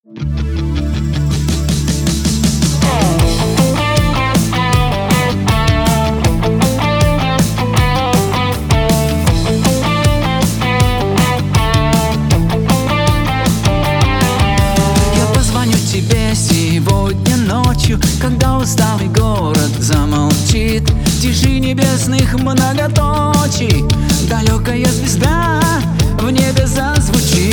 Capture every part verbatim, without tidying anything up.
Сегодня ночью, когда усталый город замолчит, в тиши небесных многоточий далекая звезда в небе зазвучит.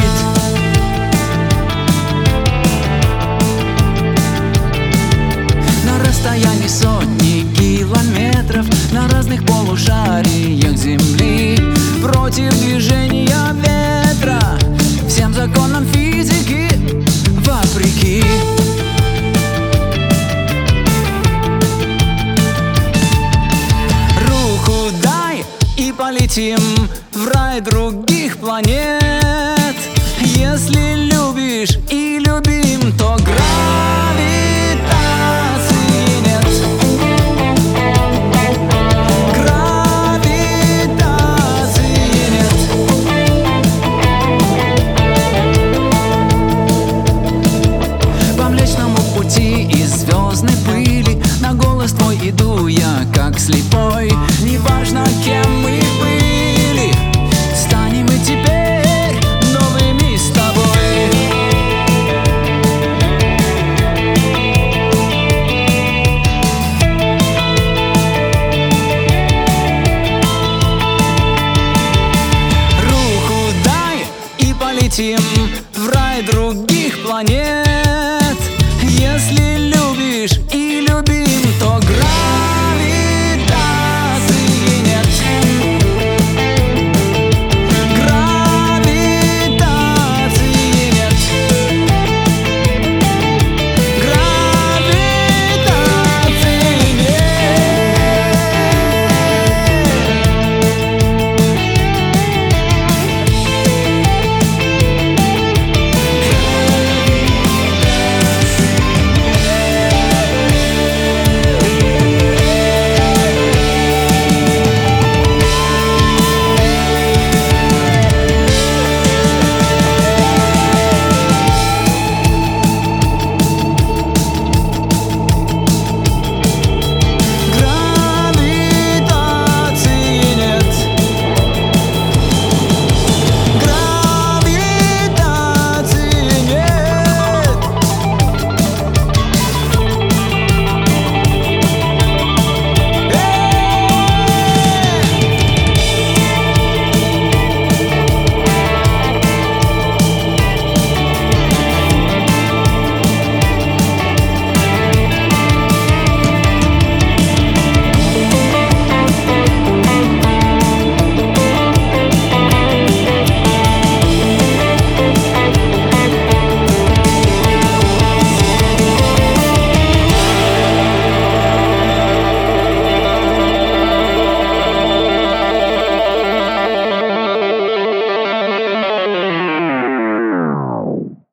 На расстоянии сотни километров, на разных полушариях земли, против движения ветра, всем законам физики вопреки. Полетим в рай других планет. Если любишь и любим, то гравитации нет. Гравитации нет. По Млечному пути из звездной пыли на голос твой иду я, как слепой. Неважно, кем мы были, станем мы теперь новыми с тобой. Руку дай и полетим в рай других планет.